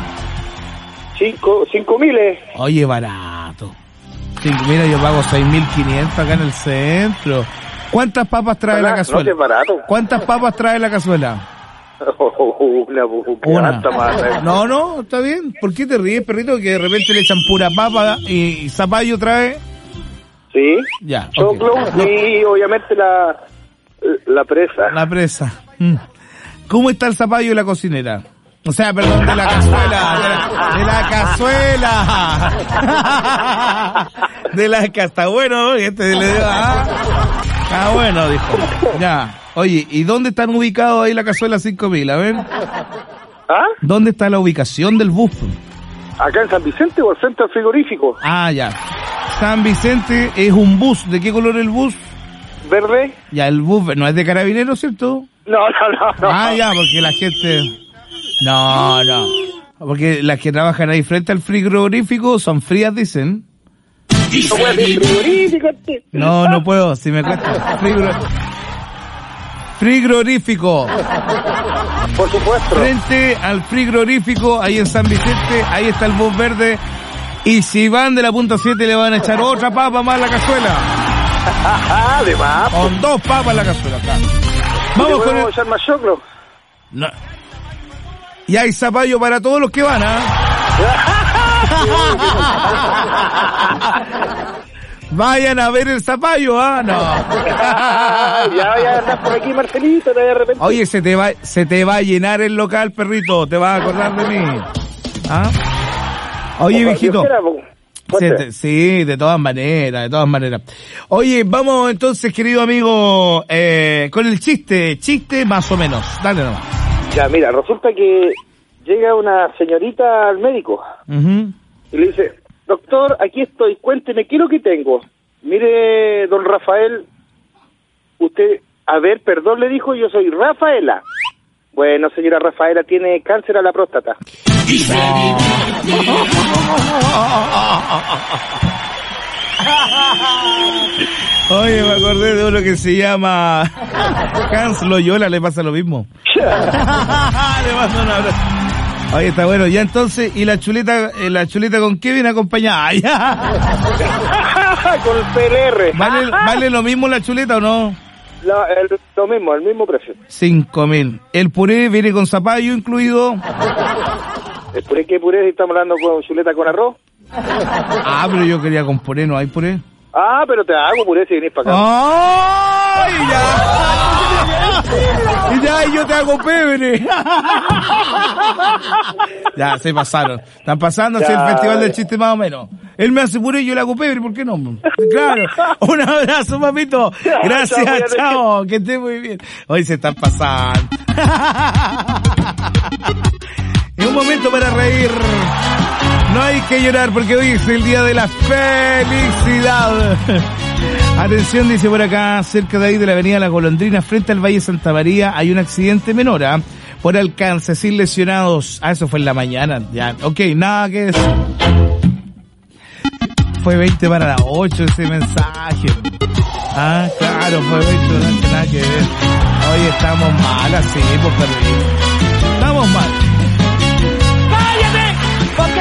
5.000. Oye, barato. Mira, yo pago 6.500 acá en el centro. ¿Cuántas papas trae la cazuela? No, que barato. ¿Cuántas papas trae la cazuela? Una. No, está bien. ¿Por qué te ríes, perrito? Que de repente le echan pura papa y zapallo trae. Sí. Ya. Choclo y obviamente la presa. La presa. ¿Cómo está el zapallo y la cocinera? O sea, perdón, de la cazuela. De la cazuela. De la que está bueno, este le dio, está bueno, dijo. Ya. Oye, ¿y dónde están ubicados ahí la cazuela 5.000? A ver. ¿Ah? ¿Dónde está la ubicación del bus? Acá en San Vicente o el centro del frigorífico. Ah, ya. San Vicente es un bus. ¿De qué color es el bus? Verde. Ya, el bus no es de carabineros, ¿cierto? No. Ah, ya, porque la gente... No. Porque las que trabajan ahí frente al frigorífico son frías, dicen. No puedo, si me cuesta. Frigorífico. Por supuesto. Frente al frigorífico, ahí en San Vicente, ahí está el bus verde. Y si van de la punta 7 le van a echar otra papa más a la cazuela. De más. Con 2 papas la cazuela acá. Vamos con echar más choclo. No. Y hay zapallo para todos los que van, Vayan a ver el zapallo, no. Ya voy a andar por aquí, Marcelito, de repente. Oye, se te va a llenar el local, perrito, te vas a acordar de mí. Oye, viejito. Sí, de todas maneras. Oye, vamos entonces, querido amigo, con el chiste más o menos. Dale nomás. Ya, mira, resulta que llega una señorita al médico y le dice: doctor, aquí estoy, cuénteme, ¿qué es lo que tengo? Mire, don Rafael, usted, a ver, perdón, le dijo, yo soy Rafaela. Bueno, señora Rafaela, tiene cáncer a la próstata. Oye, me acordé de uno que se llama Hans Loyola, le pasa lo mismo. Le mando un abrazo. Oye, está bueno. Ya entonces, ¿y la chuleta con qué viene acompañada? Con el PLR. ¿Vale lo mismo la chuleta o no? Lo mismo, el mismo precio. 5.000. ¿El puré viene con zapallo incluido? ¿El puré qué puré? Si estamos hablando con chuleta con arroz. Pero yo quería con puré, ¿no hay puré? Pero te hago puré si venís para acá. ¡Ay, ya! Ya, y yo te hago pebre. Ya, se pasaron. Están pasando hacia el festival del chiste más o menos. Él me hace puré y yo le hago pebre, ¿por qué no? Claro. Un abrazo, papito. Gracias, chao. Que esté muy bien. Hoy se están pasando. Es un momento para reír. No hay que llorar porque hoy es el día de la felicidad. Atención, dice por acá, cerca de ahí de la avenida La Golondrina, frente al Valle Santa María, hay un accidente menor, por alcance, sin lesionados. Eso fue en la mañana, ya. Ok, nada que decir. Fue 20 para las 8 ese mensaje. Claro, fue 20 para las 8, nada que ver. Hoy estamos mal así, pues perdido. Estamos mal. ¡Cállate!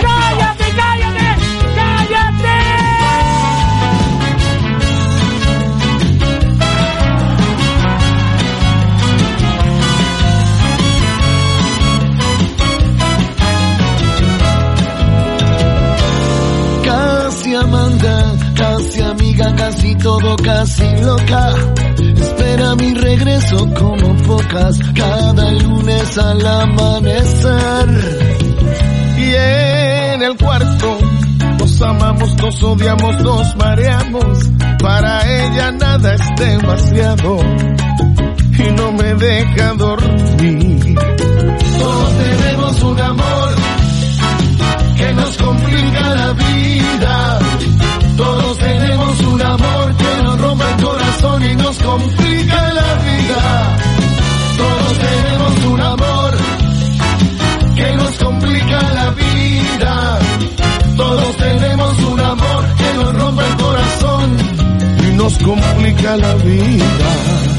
casi amiga, casi todo, casi loca. Espera mi regreso como pocas, cada lunes al amanecer. Y en el cuarto nos amamos, nos odiamos, nos mareamos. Para ella nada es demasiado y no me deja dormir. Todos tenemos un amor que nos complica la vida. Todos tenemos un amor que nos rompe el corazón y nos complica la vida. Todos tenemos un amor que nos complica la vida. Todos tenemos un amor que nos rompe el corazón y nos complica la vida.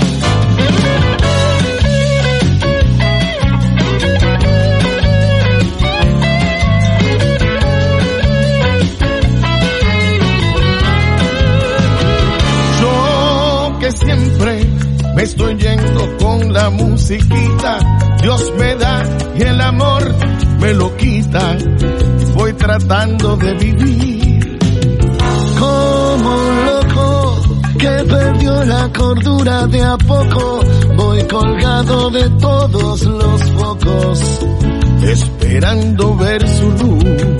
Siempre me estoy yendo con la musiquita, Dios me da y el amor me lo quita. Voy tratando de vivir como un loco que perdió la cordura de a poco. Voy colgado de todos los focos, esperando ver su luz.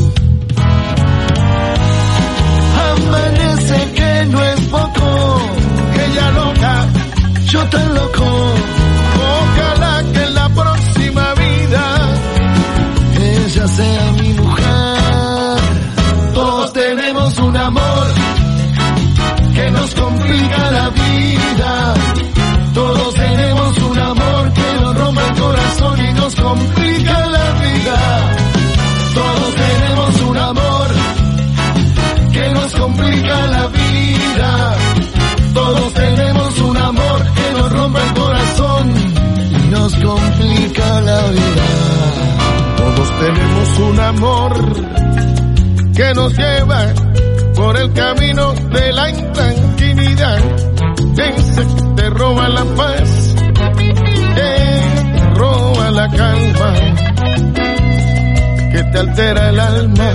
Amanece que no es poco, ella loca, yo tan loco. Ojalá que en la próxima vida ella sea mi mujer. Todos tenemos un amor que nos complica la vida. Todos tenemos un amor que nos rompe el corazón y nos complica la vida. Todos tenemos un amor que nos complica la vida. Todos tenemos un amor que nos rompe el corazón y nos complica la vida. Todos tenemos un amor que nos lleva por el camino de la intranquilidad. Ese que te roba la paz, te roba la calma, que te altera el alma.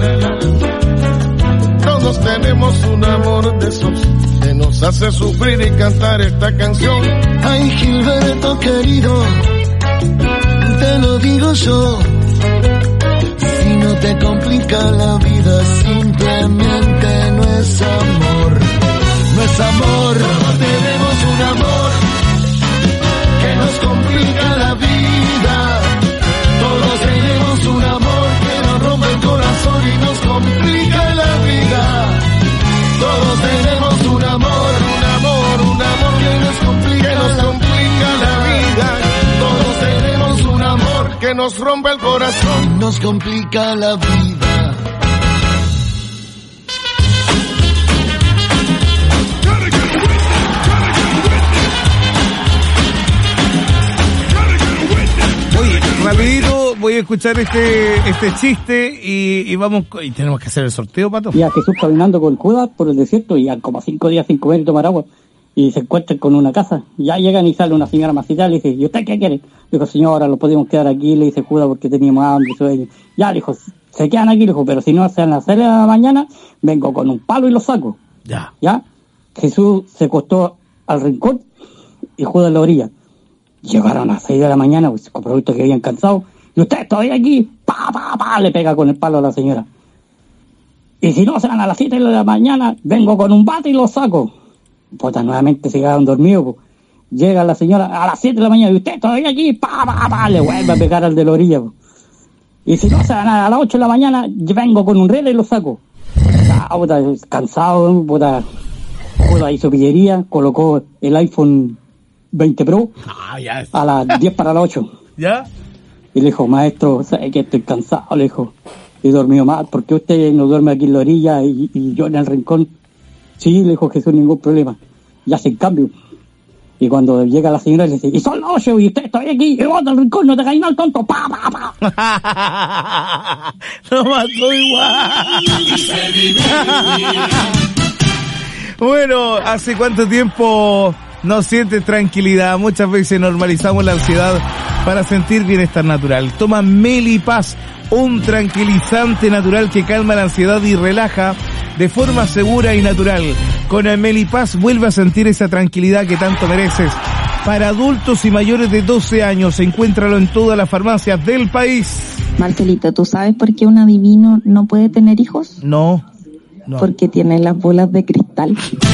Todos tenemos un amor de esos que nos hace sufrir y cantar esta canción. Ay, Gilberto querido, te lo digo yo. Si no te complica la vida, simplemente no es amor. No es amor. Todos tenemos un amor que nos complica la vida. Todos tenemos un amor que nos rompe el corazón y nos complica la vida. Todos tenemos un amor que nos complica la vida. Todos tenemos un amor que nos rompe el corazón y nos complica la vida. Oye, rapidito voy a escuchar este chiste y vamos, y tenemos que hacer el sorteo, Pato. Y a Jesús caminando con Judas por el desierto y a como 5 días sin comer y tomar agua y se encuentran con una casa. Ya llegan y sale una señora macita y le dice, ¿y usted qué quiere? Dijo, señor, ahora lo podemos quedar aquí, le dice Judas, porque teníamos hambre y sueño. Ya, le dijo, se quedan aquí, le dijo, pero si no se van a las 6 de la mañana, vengo con un palo y lo saco. Ya. Jesús se acostó al rincón y Judas en la orilla. Llegaron a las 6 de la mañana, pues, con productos que habían cansado. Y usted todavía aquí, le pega con el palo a la señora. Y si no se van a las 7 de la mañana, vengo con un bate y lo saco. Puta, nuevamente se quedaron dormidos, pues. Llega la señora a las 7 de la mañana y usted todavía aquí, le vuelve a pegar al de la orilla, pues. Y si no se van a las 8 de la mañana, vengo con un reloj y lo saco. Puta, cansado, puta, hizo pillería, colocó el iPhone 20 Pro a las 10 para las 8. ¿Ya? Y le dijo, maestro, ¿sabe que estoy cansado? Le dijo, he dormido mal, ¿por qué usted no duerme aquí en la orilla y yo en el rincón? Sí, le dijo Jesús, ningún problema. Y hace el cambio. Y cuando llega la señora le dice, y son 8 y usted está aquí, y vos en el rincón, no te caes mal, tonto, Lo mató igual. Bueno, ¿hace cuánto tiempo no sientes tranquilidad? Muchas veces normalizamos la ansiedad para sentir bienestar natural. Toma Melipaz, un tranquilizante natural que calma la ansiedad y relaja. de forma segura y natural. Con Amelipaz vuelve a sentir esa tranquilidad que tanto mereces. Para adultos y mayores de 12 años, encuéntralo en todas las farmacias del país. Marcelito, ¿tú sabes por qué un adivino no puede tener hijos? No. Porque tiene las bolas de cristal.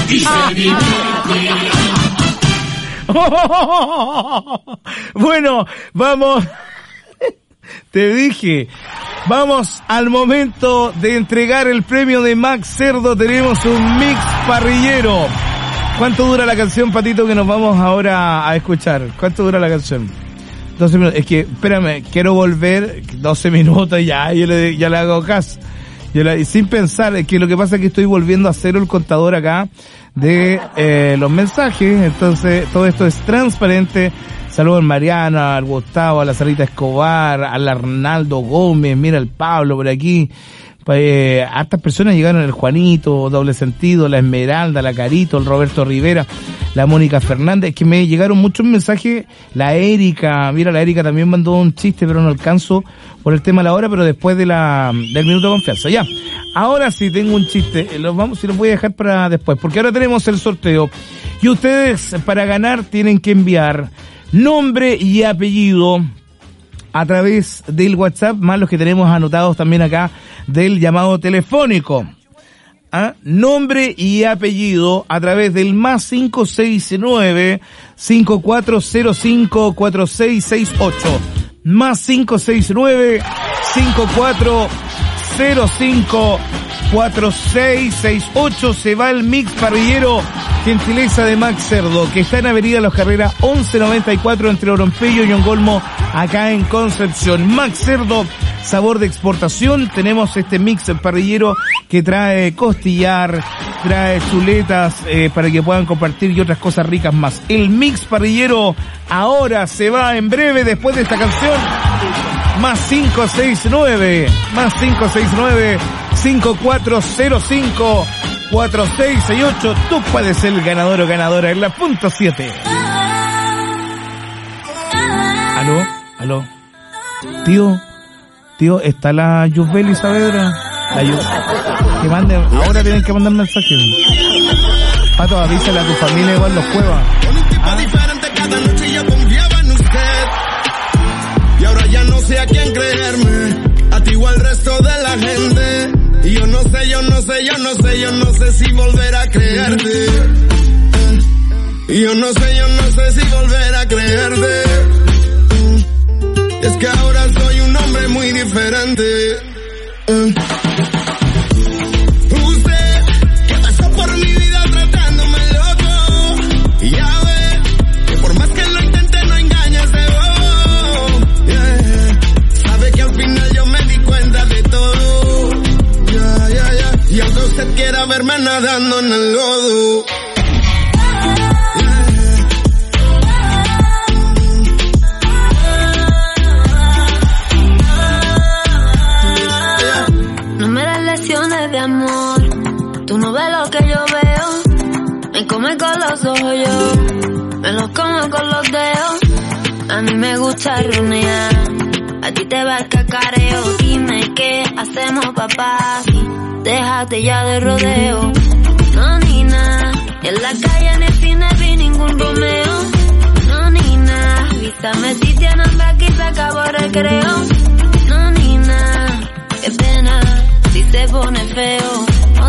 Bueno, vamos. Te dije, vamos al momento de entregar el premio de Max Cerdo. Tenemos un mix parrillero. ¿Cuánto dura la canción, Patito, que nos vamos ahora a escuchar? ¿Cuánto dura la canción? 12 minutos. Es que, espérame, quiero volver 12 minutos ya le hago caso. Sin pensar, es que lo que pasa es que estoy volviendo a cero el contador acá de los mensajes. Entonces, todo esto es transparente. Saludos al Mariano, al Gustavo, a la Sarita Escobar, al Arnaldo Gómez, mira el Pablo por aquí. Hartas personas llegaron, el Juanito, Doble Sentido, la Esmeralda, la Carito, el Roberto Rivera, la Mónica Fernández, que me llegaron muchos mensajes. La Erika, mira, la Erika también mandó un chiste, pero no alcanzo por el tema de la hora, pero después del minuto de confianza. Ya, ahora sí tengo un chiste, si los voy a dejar para después, porque ahora tenemos el sorteo. Y ustedes, para ganar, tienen que enviar nombre y apellido a través del WhatsApp, más los que tenemos anotados también acá del llamado telefónico. Nombre y apellido a través del más 569-5405-4668. Más 569-5405-4668. Se va el mix parrillero, gentileza de Max Cerdo, que está en Avenida Los Carreras 1194 entre Orompello y Ongolmo, acá en Concepción. Max Cerdo, sabor de exportación. Tenemos este mix parrillero que trae costillar, trae chuletas para que puedan compartir y otras cosas ricas más. El mix parrillero ahora se va en breve después de esta canción. Más 569-5405-4668. Tú puedes ser el ganador o ganadora en la punto 7. Aló. Tío, ¿está la Yusbeli Saavedra? Que manden, ahora tienen que mandar mensajes. Pato, avísale a tu familia igual los jueves. Cada noche yo confiaba en usted y ahora ya no sé a quién creerme, a ti o al resto de la gente. Y yo no sé si volver a creerte. Y yo no sé si volver a creerte. Es que ahora soy un hombre muy diferente. Usted, que pasó por mi vida tratándome loco, y ya ve, que por más que lo intente no engaña ese bobo. Yeah. Sabe que al final yo me di cuenta de todo. Y aunque usted quiera verme nadando en el lodo, de amor, tú no ves lo que yo veo, me come con los ojos yo, me los como con los dedos, a mí me gusta runear, a ti te va el cacareo, dime qué hacemos papá, déjate ya de rodeo, no ni nada, en la calle en el cine vi ningún Romeo, no ni nada, avísame si tienen hambre aquí se acabó el recreo, no ni nada, qué pena si se pone feo, no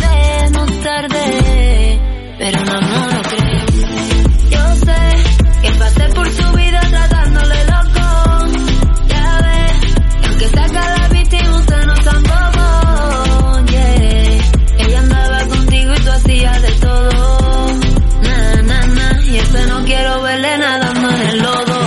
tarde, pero no lo creo. Yo sé que pasé por su vida tratándole loco, ya ves, que aunque saca la víctima usted no tampoco, yeah. Ella andaba contigo y tú hacías de todo, na, y ese no quiero verle nadando en el lodo.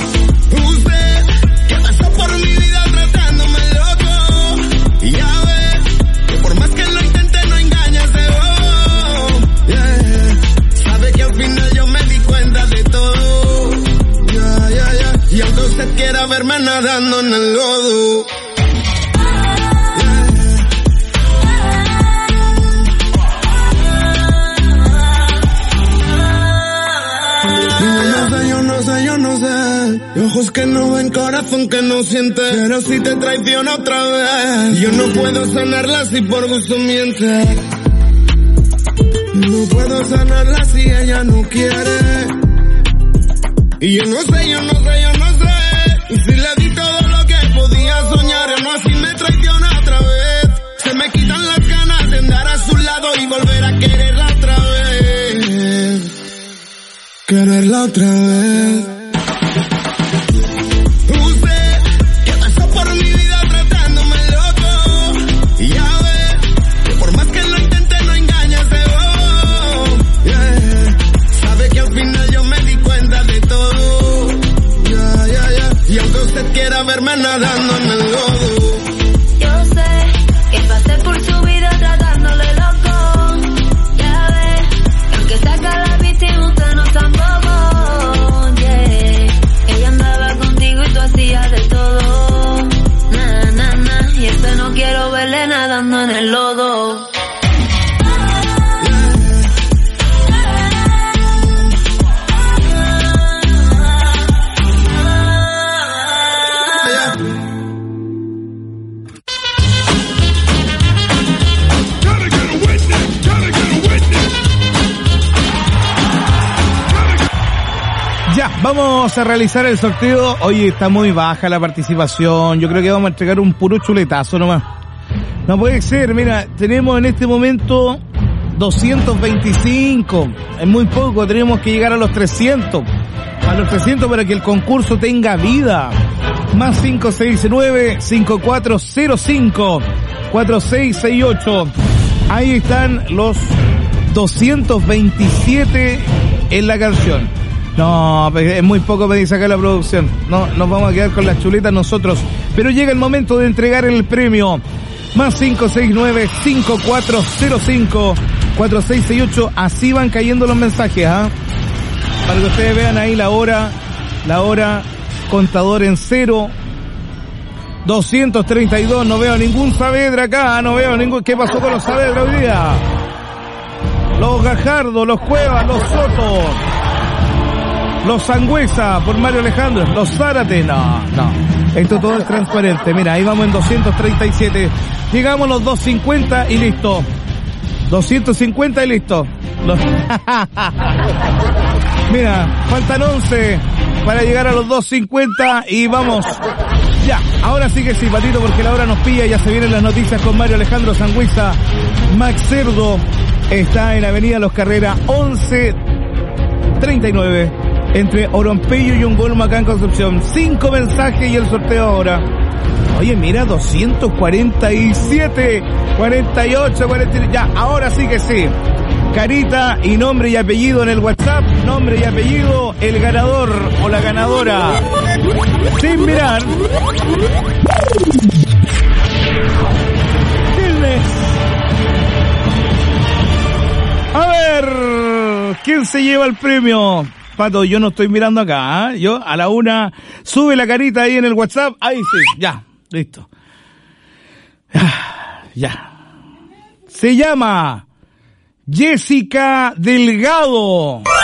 Quiera verme nadando en el lodo. Yo no sé, ojos que no ven, corazón que no siente, pero si te traiciona otra vez, yo no puedo sanarla si por gusto miente. No puedo sanarla si ella no quiere. Y yo no sé. Si le di todo lo que podía soñar, no así me traiciona otra vez. Se me quitan las ganas de andar a su lado y volver a quererla otra vez. Quererla otra vez. Usted, que pasó por mi vida tratándome loco. Y ya ve, que por más que lo intente no engañas de vos. Yeah. Sabe que al final yo me di cuenta de todo. Y aunque usted quiera verme nadando en el lodo, yo sé que pasé por su vida tratándole loco. Ya ve, que aunque saca la víctima usted no tampoco. Yeah. Ella andaba contigo y tú hacías de todo. Y este no quiero verle nadando en el lodo. Ya, vamos a realizar el sorteo. Oye, está muy baja la participación. Yo creo que vamos a entregar un puro chuletazo nomás. No puede ser, mira, tenemos en este momento 225. Es muy poco, tenemos que llegar a los 300. A los 300 para que el concurso tenga vida. Más 569-5405-4668. Ahí están los 227 en la canción. No, es muy poco pedir sacar la producción. No, nos vamos a quedar con las chuletas nosotros. Pero llega el momento de entregar el premio. Más 569-5405-4668. Así van cayendo los mensajes, ¿ah? Para que ustedes vean ahí la hora, contador en cero. 232, no veo ningún Saavedra acá, no veo ningún... ¿Qué pasó con los Saavedra hoy día? Los Gajardo, los Cuevas, los Soto, los Sangüesa por Mario Alejandro, los Zárate, no. Esto todo es transparente. Mira, ahí vamos en 237. Llegamos a los 250 y listo. 250 y listo. Mira, faltan 11 para llegar a los 250 y vamos. Ya, ahora sí que sí, Patito, porque la hora nos pilla. Ya se vienen las noticias con Mario Alejandro Sangüesa. Max Cerdo está en Avenida Los Carreras 1139. Entre Orompeyo y Ungolma acá en Concepción. 5 mensajes y el sorteo ahora. Oye, mira, 247, 48, 40. Ya, ahora sí que sí. Carita y nombre y apellido en el WhatsApp. Nombre y apellido, el ganador o la ganadora. Sin mirar. A ver, ¿quién se lleva el premio? Pato, yo no estoy mirando acá, ¿eh? Yo a la una, sube la carita ahí en el WhatsApp, ahí sí, ya, listo. Ya. Se llama Jessica Delgado.